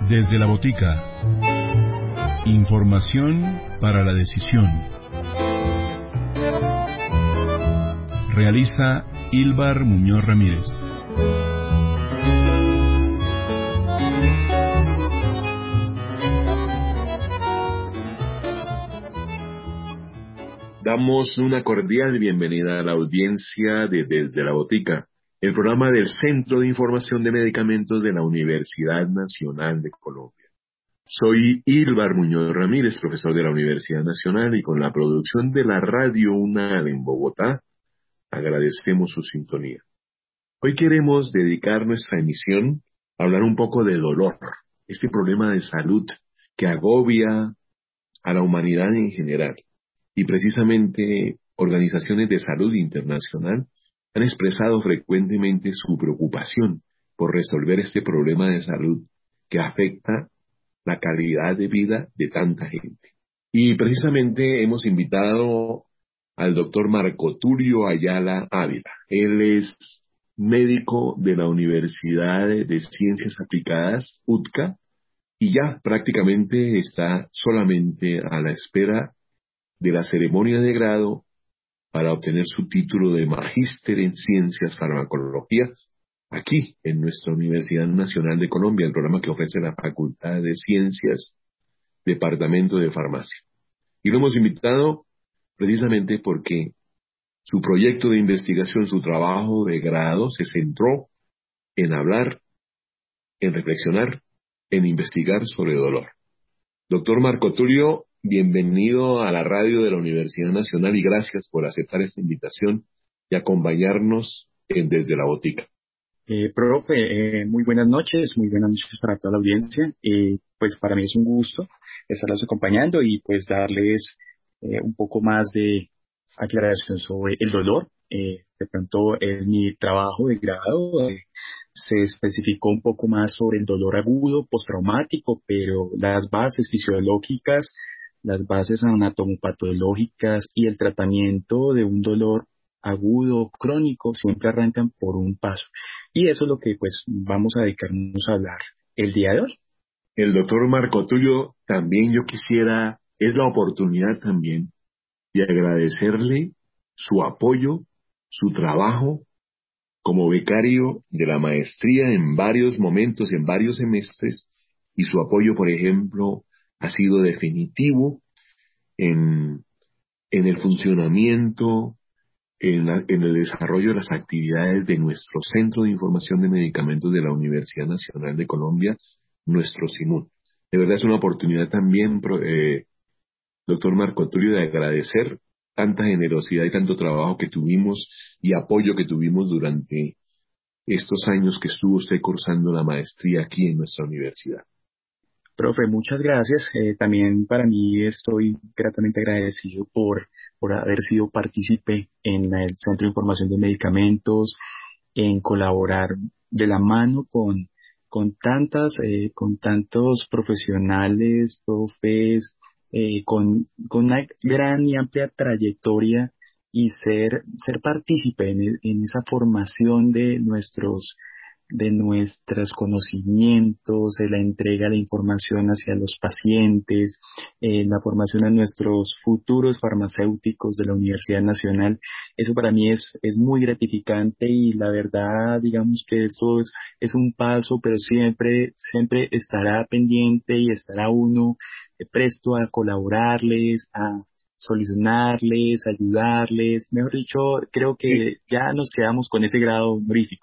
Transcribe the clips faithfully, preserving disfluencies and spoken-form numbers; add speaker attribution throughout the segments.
Speaker 1: Desde la botica. Información para la decisión. Realiza Ílbar Muñoz Ramírez.
Speaker 2: Damos una cordial bienvenida a la audiencia de Desde la Botica, el programa del Centro de Información de Medicamentos de la Universidad Nacional de Colombia. Soy Ílbar Muñoz Ramírez, profesor de la Universidad Nacional, y con la producción de la Radio UNAD en Bogotá, agradecemos su sintonía. Hoy queremos dedicar nuestra emisión a hablar un poco de dolor, este problema de salud que agobia a la humanidad en general. Y precisamente organizaciones de salud internacional han expresado frecuentemente su preocupación por resolver este problema de salud que afecta la calidad de vida de tanta gente. Y precisamente hemos invitado al doctor Marco Tulio Ayala Ávila. Él es médico de la Universidad de Ciencias Aplicadas, U T C A, y ya prácticamente está solamente a la espera de la ceremonia de grado para obtener su título de Magíster en Ciencias Farmacología aquí en nuestra Universidad Nacional de Colombia, el programa que ofrece la Facultad de Ciencias, Departamento de Farmacia. Y lo hemos invitado precisamente porque su proyecto de investigación, su trabajo de grado se centró en hablar, en reflexionar, en investigar sobre dolor. Doctor Marco Tulio, bienvenido a la radio de la Universidad Nacional y gracias por aceptar esta invitación y acompañarnos en Desde la Botica.
Speaker 3: Eh, profe, eh, muy buenas noches, muy buenas noches para toda la audiencia. Eh, pues para mí es un gusto estarlos acompañando y pues darles eh, un poco más de aclaración sobre el dolor. Eh, de pronto en mi trabajo de grado eh, se especificó un poco más sobre el dolor agudo postraumático, pero las bases fisiológicas, las bases anatomopatológicas y el tratamiento de un dolor agudo crónico siempre arrancan por un paso. Y eso es lo que pues vamos a dedicarnos a hablar el día de hoy.
Speaker 2: El doctor Marco Tulio, también yo quisiera, es la oportunidad también de agradecerle su apoyo, su trabajo como becario de la maestría en varios momentos, en varios semestres, y su apoyo, por ejemplo, ha sido definitivo en, en el funcionamiento, en, la, en el desarrollo de las actividades de nuestro Centro de Información de Medicamentos de la Universidad Nacional de Colombia, nuestro CIMUN. De verdad es una oportunidad también, eh, doctor Marco Tulio, de agradecer tanta generosidad y tanto trabajo que tuvimos y apoyo que tuvimos durante estos años que estuvo usted cursando la maestría aquí en nuestra universidad.
Speaker 3: Profe, muchas gracias. Eh, también para mí estoy gratamente agradecido por, por haber sido partícipe en el Centro de Información de Medicamentos, en colaborar de la mano con, con tantas, eh, con tantos profesionales, profes, eh, con, con una gran y amplia trayectoria y ser, ser partícipe en, en esa formación de nuestros de nuestros conocimientos, de la entrega de información hacia los pacientes, eh, la formación de nuestros futuros farmacéuticos de la Universidad Nacional. Eso para mí es, es muy gratificante y la verdad, digamos que eso es, es un paso, pero siempre, siempre estará pendiente y estará uno eh, presto a colaborarles, a solucionarles, ayudarles. Mejor dicho, creo
Speaker 2: Sí,
Speaker 3: que ya nos quedamos con ese grado honorífico.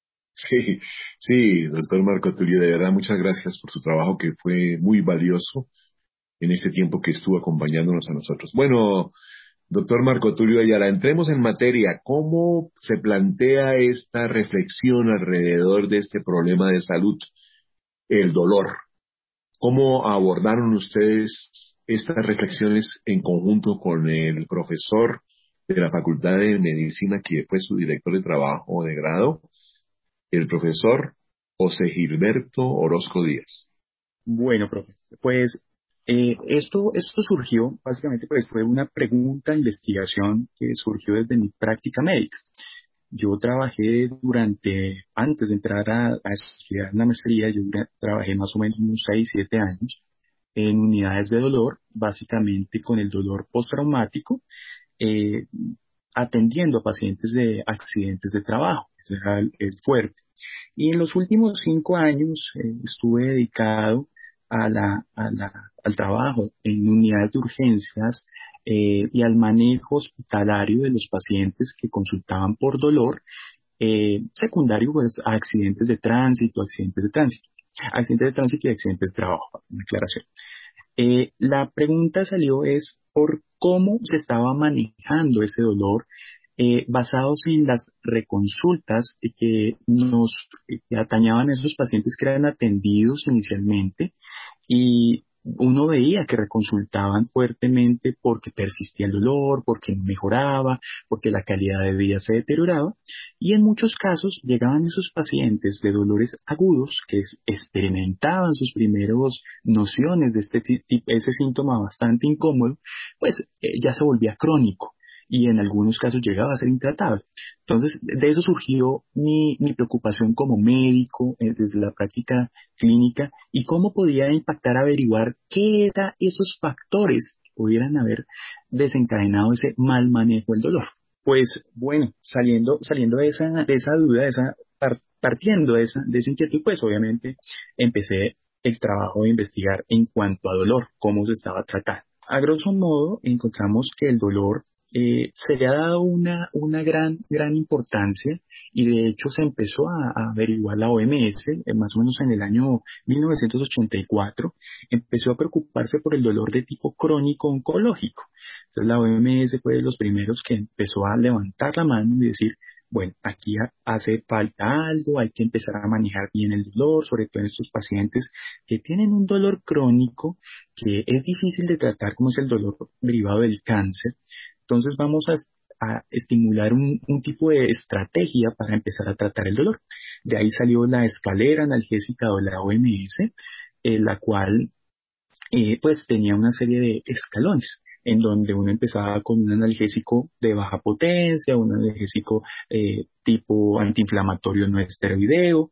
Speaker 2: sí, sí, doctor Marco Tulio, de verdad muchas gracias por su trabajo que fue muy valioso en este tiempo que estuvo acompañándonos a nosotros. Bueno, doctor Marco Tulio Ayala, entremos en materia. ¿Cómo se plantea esta reflexión alrededor de este problema de salud, el dolor? ¿Cómo abordaron ustedes estas reflexiones en conjunto con el profesor de la Facultad de Medicina, que fue su director de trabajo de grado, el profesor José Gilberto Orozco Díaz?
Speaker 3: Bueno, profe, pues eh, esto, esto surgió, básicamente, pues fue una pregunta, investigación que surgió desde mi práctica médica. Yo trabajé durante, antes de entrar a, a estudiar la maestría, yo dura- trabajé más o menos unos seis siete años en unidades de dolor, básicamente con el dolor postraumático, eh, atendiendo a pacientes de accidentes de trabajo. Ese era el, el fuerte. Y en los últimos cinco años eh, estuve dedicado a la, a la, al trabajo en unidades de urgencias eh, y al manejo hospitalario de los pacientes que consultaban por dolor eh, secundario pues, a accidentes de tránsito, accidentes de tránsito, accidentes de tránsito y accidentes de trabajo, una aclaración. Eh, la pregunta salió es por cómo se estaba manejando ese dolor eh, basados en las reconsultas eh, que nos eh, que atañaban a esos pacientes que eran atendidos inicialmente y uno veía que reconsultaban fuertemente porque persistía el dolor, porque no mejoraba, porque la calidad de vida se deterioraba. Y en muchos casos llegaban esos pacientes de dolores agudos que es- experimentaban sus primeros nociones de este ti- ti- ese síntoma bastante incómodo, pues eh, ya se volvía crónico y en algunos casos llegaba a ser intratable. Entonces, de eso surgió mi, mi preocupación como médico eh, desde la práctica clínica y cómo podía impactar averiguar qué eran esos factores que pudieran haber desencadenado ese mal manejo del dolor. Pues bueno, saliendo, saliendo de esa, de esa duda, de esa, par- partiendo de esa, de esa inquietud, pues obviamente empecé el trabajo de investigar en cuanto a dolor, cómo se estaba tratando. A grosso modo, encontramos que el dolor eh, se le ha dado una, una gran, gran importancia y de hecho se empezó a, a averiguar la O M S, eh, más o menos en el año mil novecientos ochenta y cuatro, empezó a preocuparse por el dolor de tipo crónico oncológico. Entonces la O M S fue de los primeros que empezó a levantar la mano y decir, bueno, aquí ha- hace falta algo, hay que empezar a manejar bien el dolor, sobre todo en estos pacientes que tienen un dolor crónico que es difícil de tratar, como es el dolor derivado del cáncer. Entonces vamos a, a estimular un, un tipo de estrategia para empezar a tratar el dolor. De ahí salió la escalera analgésica de la O M S, eh, la cual eh, pues tenía una serie de escalones en donde uno empezaba con un analgésico de baja potencia, un analgésico eh, tipo antiinflamatorio no esteroideo,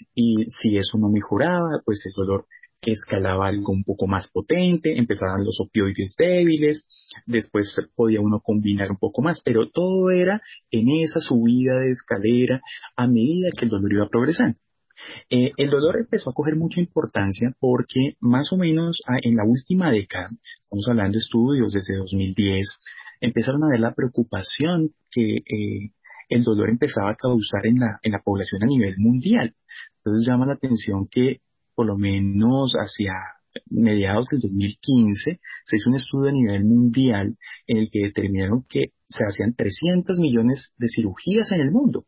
Speaker 3: y si eso no mejoraba, pues el dolor escalaba algo un poco más potente, empezaban los opioides débiles, después podía uno combinar un poco más, pero todo era en esa subida de escalera a medida que el dolor iba progresando. Eh, el dolor empezó a coger mucha importancia porque más o menos ah, en la última década, estamos hablando de estudios desde dos mil diez, empezaron a ver la preocupación que eh, el dolor empezaba a causar en la, en la población a nivel mundial. Entonces llama la atención que por lo menos hacia mediados del dos mil quince se hizo un estudio a nivel mundial en el que determinaron que se hacían trescientos millones de cirugías en el mundo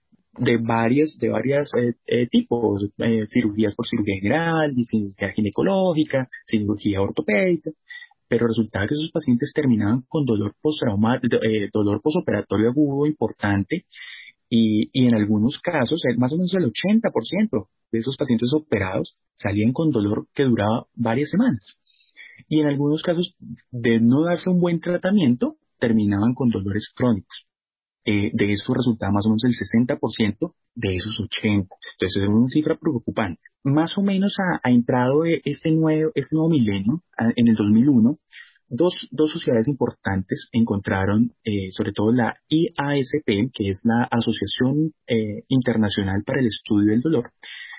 Speaker 3: de varias, de varias eh, eh, tipos, eh, cirugías por cirugía general, cirugía ginecológica, cirugía ortopédica, pero resultaba que esos pacientes terminaban con dolor postrauma, eh, dolor posoperatorio agudo importante y, y en algunos casos, eh, más o menos el ochenta por ciento de esos pacientes operados salían con dolor que duraba varias semanas. Y en algunos casos, de no darse un buen tratamiento, terminaban con dolores crónicos. Eh, de eso resultaba más o menos el sesenta por ciento de esos ochenta. Entonces es una cifra preocupante. Más o menos ha, ha entrado eh, este nuevo, este nuevo milenio, a- en el dos mil uno, dos, dos sociedades importantes encontraron, eh, sobre todo la I A S P, que es la Asociación eh, Internacional para el Estudio del Dolor.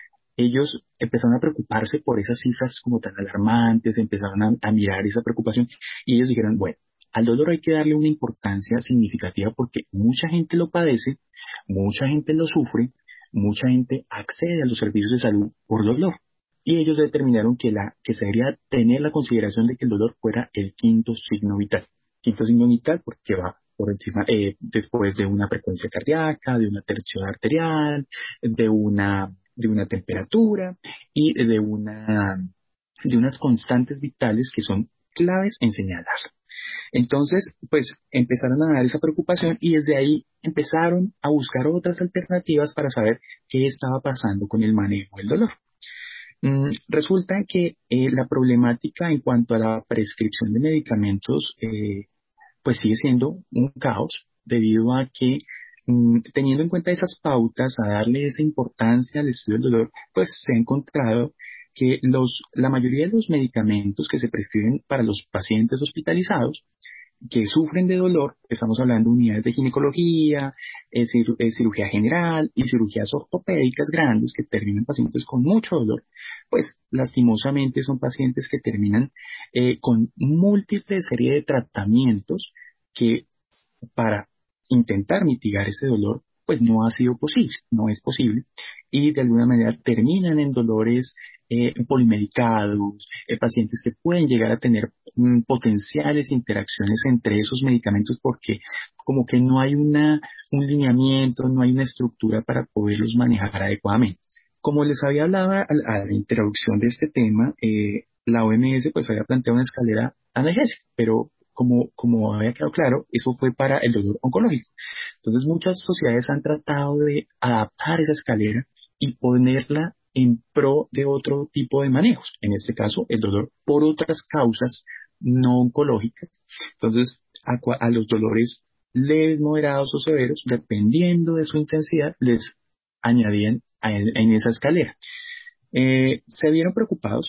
Speaker 3: Ellos empezaron a preocuparse por esas cifras como tan alarmantes, empezaron a, a mirar esa preocupación y ellos dijeron, bueno, al dolor hay que darle una importancia significativa porque mucha gente lo padece, mucha gente lo sufre, mucha gente accede a los servicios de salud por dolor. Y ellos determinaron que, la, que se debería tener la consideración de que el dolor fuera el quinto signo vital. Quinto signo vital porque va por encima, eh, después de una frecuencia cardíaca, de una tensión arterial, de una, de una temperatura y de una, de unas constantes vitales que son claves en señalar. Entonces, pues empezaron a dar esa preocupación y desde ahí empezaron a buscar otras alternativas para saber qué estaba pasando con el manejo del dolor. Mm, resulta que eh, la problemática en cuanto a la prescripción de medicamentos, eh, pues sigue siendo un caos debido a que Mm, teniendo en cuenta esas pautas, a darle esa importancia al estudio del dolor, pues se ha encontrado que los, la mayoría de los medicamentos que se prescriben para los pacientes hospitalizados que sufren de dolor, estamos hablando de unidades de ginecología, eh, ciru- eh, cirugía general y cirugías ortopédicas grandes que terminan pacientes con mucho dolor, pues lastimosamente son pacientes que terminan eh, con múltiples serie de tratamientos que para intentar mitigar ese dolor, pues no ha sido posible, no es posible, y de alguna manera terminan en dolores eh, polimedicados, eh, pacientes que pueden llegar a tener mm, potenciales interacciones entre esos medicamentos porque como que no hay una, un lineamiento, no hay una estructura para poderlos manejar adecuadamente. Como les había hablado a, a la introducción de este tema, eh, la O M S pues había planteado una escalera analgésica, pero como, como había quedado claro, eso fue para el dolor oncológico. Entonces muchas sociedades han tratado de adaptar esa escalera y ponerla en pro de otro tipo de manejos, en este caso el dolor por otras causas no oncológicas. Entonces a, cua- a los dolores leves, moderados o severos, dependiendo de su intensidad, les añadían a- en esa escalera. Eh, se vieron preocupados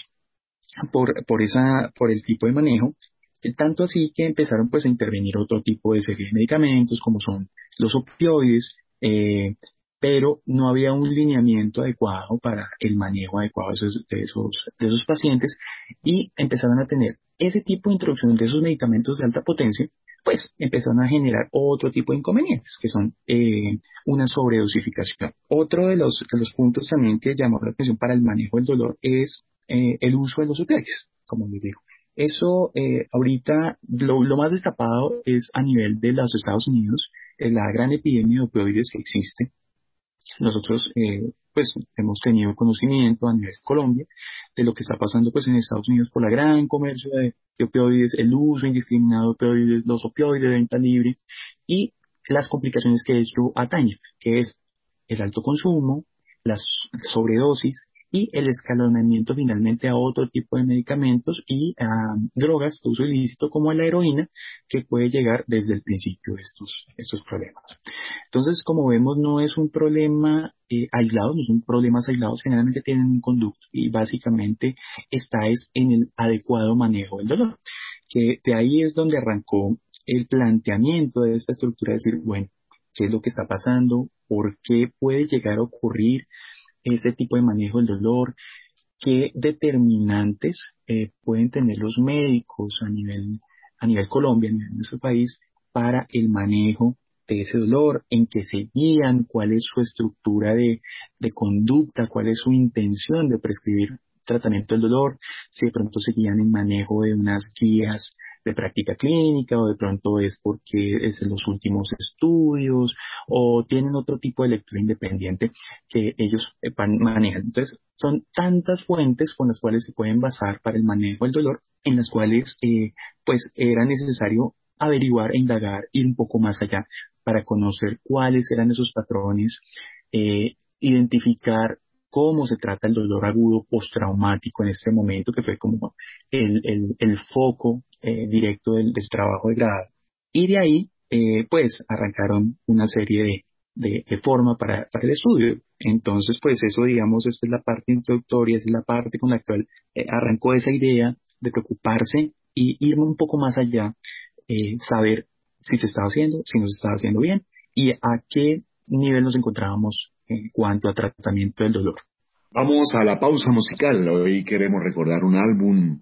Speaker 3: por, por, esa, por el tipo de manejo, eh, tanto así que empezaron pues a intervenir otro tipo de serie de medicamentos como son los opioides, eh, pero no había un lineamiento adecuado para el manejo adecuado de esos, de esos, de esos pacientes y empezaron a tener ese tipo de introducción de esos medicamentos de alta potencia, pues empezaron a generar otro tipo de inconvenientes, que son eh, una sobredosificación. Otro de los, de los puntos también que llamó la atención para el manejo del dolor es eh, el uso de los opioides, como les digo. Eso eh, ahorita lo, lo más destapado es a nivel de los Estados Unidos, eh, la gran epidemia de opioides que existe. Nosotros eh, pues hemos tenido conocimiento a nivel de Colombia de lo que está pasando pues en Estados Unidos por la gran comercio de, de opioides, el uso indiscriminado de opioides, los opioides de venta libre y las complicaciones que esto atañe, que es el alto consumo, la sobredosis y el escalonamiento finalmente a otro tipo de medicamentos y a drogas de uso ilícito como la heroína, que puede llegar desde el principio de estos, estos problemas. Entonces, como vemos, no es un problema eh, aislado, no son problemas aislados, generalmente tienen un conducto y básicamente está es en el adecuado manejo del dolor, que de ahí es donde arrancó el planteamiento de esta estructura, de decir, bueno, ¿qué es lo que está pasando? ¿Por qué puede llegar a ocurrir ese tipo de manejo del dolor? ¿Qué determinantes eh, pueden tener los médicos a nivel, a nivel Colombia, a nivel de nuestro país, para el manejo de ese dolor? ¿En qué se guían? ¿Cuál es su estructura de, de conducta? ¿Cuál es su intención de prescribir tratamiento del dolor? Si de pronto se guían en manejo de unas guías de práctica clínica o de pronto es porque es en los últimos estudios o tienen otro tipo de lectura independiente que ellos eh, pan- manejan. Entonces, son tantas fuentes con las cuales se pueden basar para el manejo del dolor, en las cuales eh, pues era necesario averiguar e indagar, ir un poco más allá para conocer cuáles eran esos patrones, eh, identificar cómo se trata el dolor agudo postraumático en este momento, que fue como el, el, el foco eh, directo del, del trabajo de grado. Y de ahí, eh, pues, arrancaron una serie de, de, de forma para, para el estudio. Entonces, pues eso, digamos, esta es la parte introductoria, esta es la parte con la cual eh, arrancó esa idea de preocuparse y ir un poco más allá, eh, saber si se estaba haciendo, si no se estaba haciendo bien y a qué nivel nos encontrábamos en cuanto a tratamiento del dolor.
Speaker 2: Vamos a la pausa musical. Hoy queremos recordar un álbum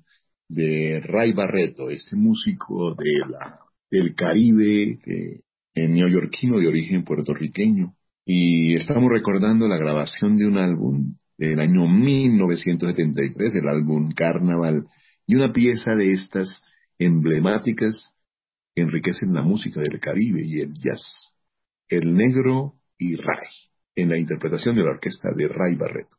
Speaker 2: de Ray Barretto, este músico de la, del Caribe, eh, neoyorquino de origen puertorriqueño. Y estamos recordando la grabación de un álbum del año mil novecientos setenta y tres, el álbum Carnaval, y una pieza de estas emblemáticas que enriquecen la música del Caribe y el jazz. El Negro y Ray, en la interpretación de la orquesta de Ray Barretto.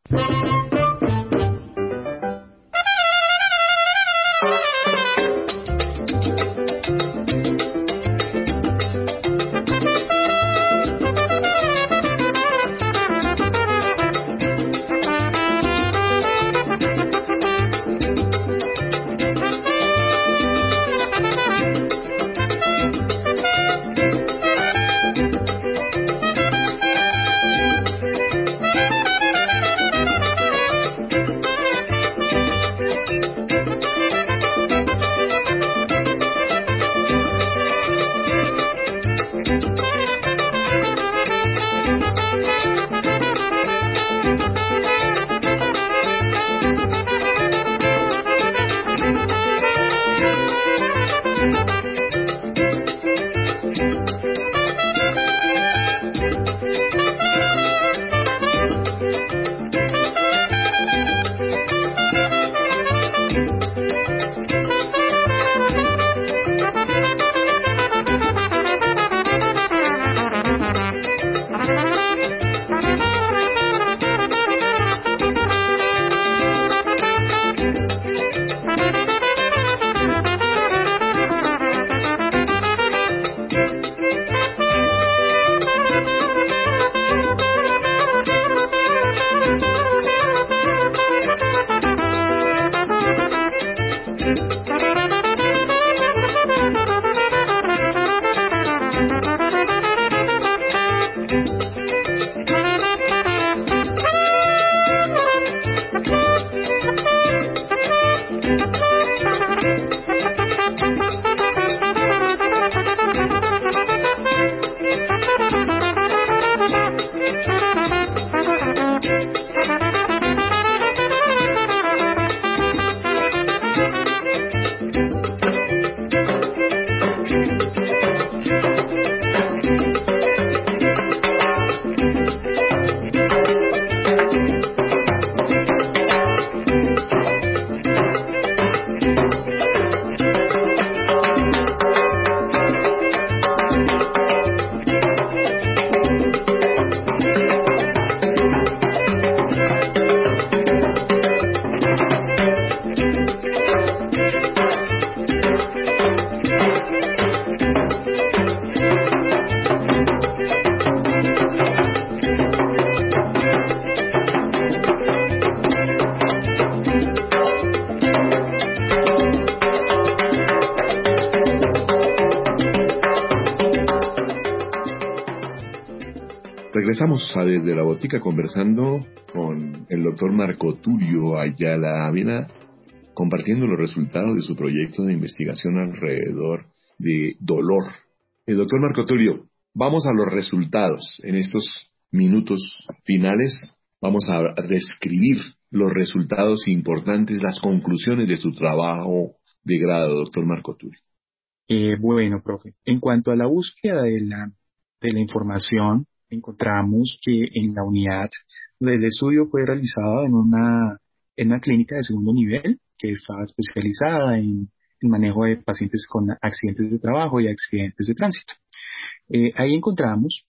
Speaker 2: Regresamos a Desde la Botica conversando con el doctor Marco Tulio Ayala Ávila, compartiendo los resultados de su proyecto de investigación alrededor de dolor. El doctor Marco Tulio, vamos a los resultados. En estos minutos finales vamos a describir los resultados importantes, las conclusiones de su trabajo de grado, doctor Marco Tulio.
Speaker 3: Eh, bueno, profe, en cuanto a la búsqueda de la, de la información, encontramos que en la unidad del estudio fue realizado en una, en una clínica de segundo nivel que estaba especializada en el manejo de pacientes con accidentes de trabajo y accidentes de tránsito. Eh, ahí encontramos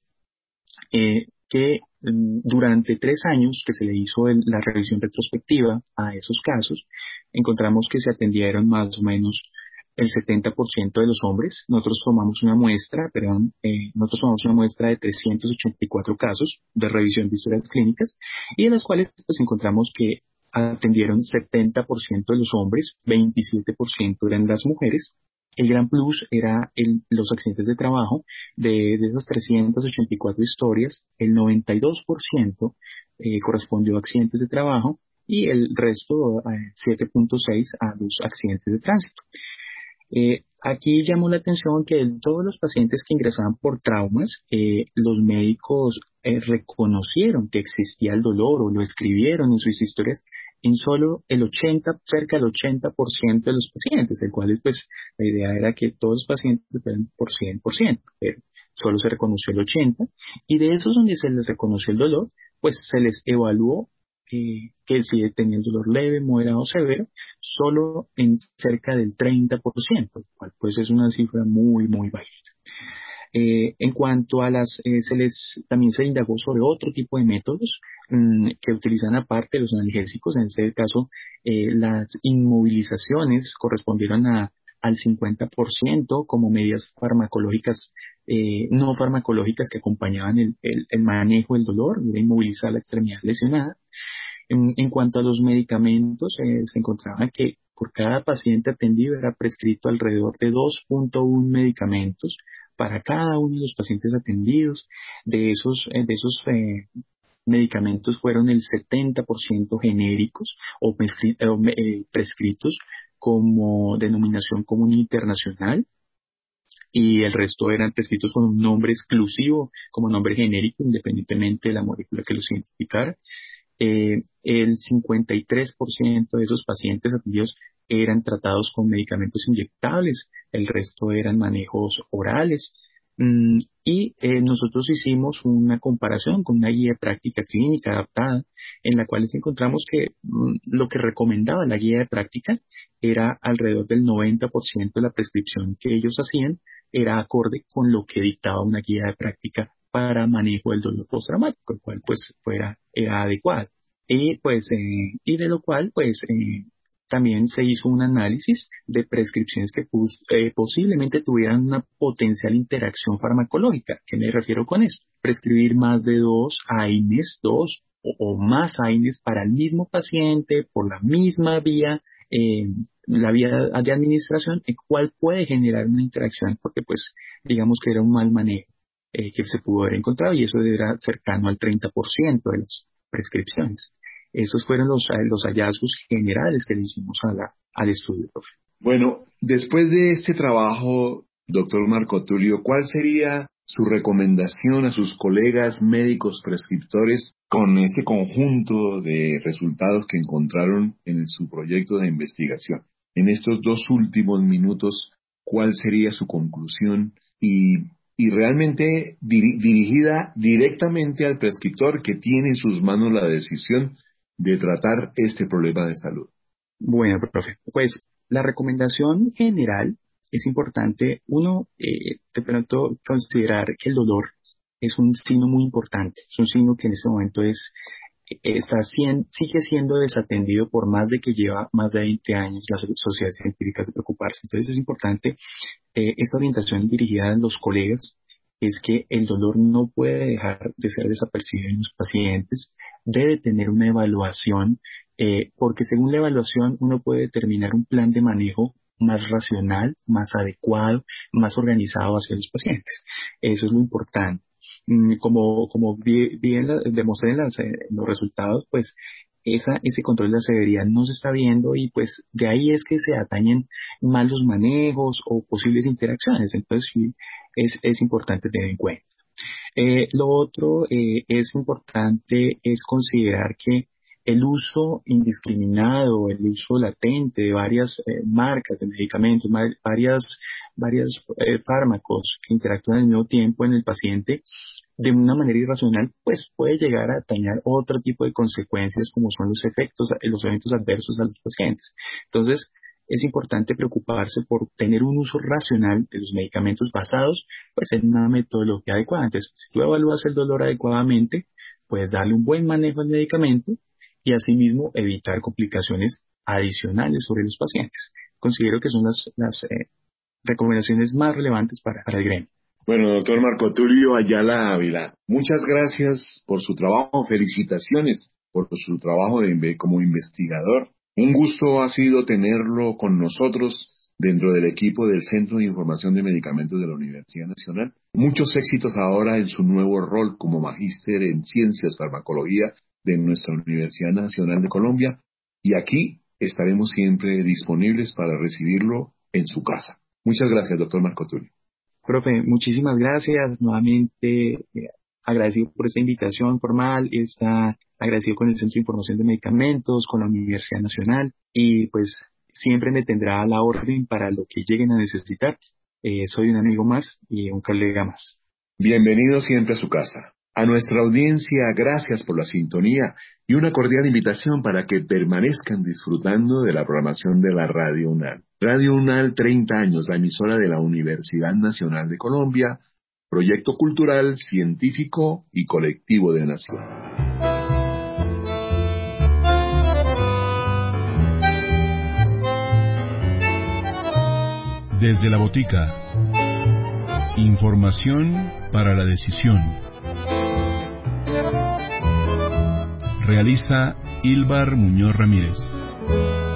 Speaker 3: eh, que mm, durante tres años que se le hizo el- la revisión retrospectiva a esos casos, encontramos que se atendieron más o menos el setenta por ciento de los hombres. Nosotros tomamos una muestra, perdón, eh, nosotros tomamos una muestra de trescientos ochenta y cuatro casos de revisión de historias clínicas y en las cuales pues encontramos que atendieron setenta por ciento de los hombres, veintisiete por ciento eran las mujeres. El gran plus era el- los accidentes de trabajo. De, de esas trescientas ochenta y cuatro historias, el noventa y dos por ciento eh, correspondió a accidentes de trabajo y el resto, eh, siete punto seis por ciento, a los accidentes de tránsito. Eh, aquí llamó la atención que en todos los pacientes que ingresaban por traumas, eh, los médicos eh, reconocieron que existía el dolor o lo escribieron en sus historias en solo el ochenta, cerca del ochenta por ciento de los pacientes, el cual pues la idea era que todos los pacientes fueran por cien por ciento, pero solo se reconoció el ochenta por ciento y de esos donde se les reconoció el dolor, pues se les evaluó eh, que si tenían dolor leve, moderado o severo, solo en cerca del treinta por ciento, lo cual pues es una cifra muy, muy bajita. Eh, en cuanto a las, eh, se les, también se indagó sobre otro tipo de métodos mm, que utilizan aparte de los analgésicos. En este caso, eh, las inmovilizaciones correspondieron a, al cincuenta por ciento como medidas farmacológicas, eh, no farmacológicas que acompañaban el, el, el manejo del dolor, de inmovilizar la extremidad lesionada. En, en cuanto a los medicamentos, eh, se encontraba que por cada paciente atendido era prescrito alrededor de dos punto uno medicamentos para cada uno de los pacientes atendidos. De esos, eh, de esos eh, medicamentos fueron el setenta por ciento genéricos o, prescri- eh, o, eh, prescritos como denominación común internacional y el resto eran prescritos con un nombre exclusivo como nombre genérico independientemente de la molécula que los identificara. Eh, el cincuenta y tres por ciento de esos pacientes atendidos eran tratados con medicamentos inyectables, el resto eran manejos orales. Mm, y eh, nosotros hicimos una comparación con una guía de práctica clínica adaptada, en la cual encontramos que mm, lo que recomendaba la guía de práctica era alrededor del noventa por ciento de la prescripción que ellos hacían, era acorde con lo que dictaba una guía de práctica para manejo del dolor postraumático, el cual pues fuera, era adecuado. Y pues, eh, y de lo cual pues eh, también se hizo un análisis de prescripciones que pus- eh, posiblemente tuvieran una potencial interacción farmacológica. ¿Qué me refiero con esto? Prescribir más de dos AINES, dos o, o más AINES para el mismo paciente por la misma vía, eh, la vía de administración, el cual puede generar una interacción porque pues digamos que era un mal manejo eh, que se pudo haber encontrado y eso era cercano al treinta por ciento de las prescripciones. Esos fueron los, los hallazgos generales que le hicimos a la, al estudio, profe.
Speaker 2: Bueno, después de este trabajo, doctor Marco Tulio, ¿cuál sería su recomendación a sus colegas médicos prescriptores con ese conjunto de resultados que encontraron en su proyecto de investigación? En estos dos últimos minutos, ¿cuál sería su conclusión y, y realmente diri- dirigida directamente al prescriptor que tiene en sus manos la decisión de tratar este problema de salud?
Speaker 3: Bueno, profe, pues la recomendación general es importante, uno, eh, de pronto considerar que el dolor es un signo muy importante, es un signo que en este momento es, eh, está sien- sigue siendo desatendido por más de que lleva más de veinte años las sociedades científicas de preocuparse. Entonces es importante eh, esta orientación dirigida a los colegas es que el dolor no puede dejar de ser desapercibido en los pacientes, debe tener una evaluación, eh, porque según la evaluación uno puede determinar un plan de manejo más racional, más adecuado, más organizado hacia los pacientes. Eso es lo importante. Mm, Como, como bi- bien la- demostré en, las, eh, en los resultados, pues esa, ese control de la severidad no se está viendo y pues de ahí es que se atañen malos manejos o posibles interacciones. Entonces sí, es, es importante tener en cuenta. Eh, lo otro eh, es importante es considerar que el uso indiscriminado, el uso latente de varias eh, marcas de medicamentos, ma- varias, varias eh, fármacos que interactúan al mismo tiempo en el paciente de una manera irracional, pues puede llegar a dañar otro tipo de consecuencias como son los efectos, eh, los eventos adversos a los pacientes. Entonces, es importante preocuparse por tener un uso racional de los medicamentos basados pues en una metodología adecuada. Entonces, si tú evalúas el dolor adecuadamente, puedes darle un buen manejo al medicamento y asimismo evitar complicaciones adicionales sobre los pacientes. Considero que son las, las eh, recomendaciones más relevantes para, para el gremio.
Speaker 2: Bueno, doctor Marco Tulio Ayala Ávila, muchas gracias por su trabajo, felicitaciones por su trabajo de inve- como investigador. Un gusto ha sido tenerlo con nosotros dentro del equipo del Centro de Información de Medicamentos de la Universidad Nacional. Muchos éxitos ahora en su nuevo rol como magíster en Ciencias Farmacología de nuestra Universidad Nacional de Colombia, y aquí estaremos siempre disponibles para recibirlo en su casa. Muchas gracias, doctor Marco Tulio.
Speaker 3: Profe, muchísimas gracias. Nuevamente, eh, agradecido por esta invitación formal, está agradecido con el Centro de Información de Medicamentos, con la Universidad Nacional y pues siempre me tendrá a la orden para lo que lleguen a necesitar. Eh, soy un amigo más y un colega más.
Speaker 2: Bienvenido siempre a su casa. A nuestra audiencia, gracias por la sintonía y una cordial invitación para que permanezcan disfrutando de la programación de la Radio UNAL. Radio UNAL, treinta años, la emisora de la Universidad Nacional de Colombia, proyecto cultural, científico y colectivo de nación.
Speaker 1: Desde la botica. Información para la decisión. Realiza Ilbar Muñoz Ramírez.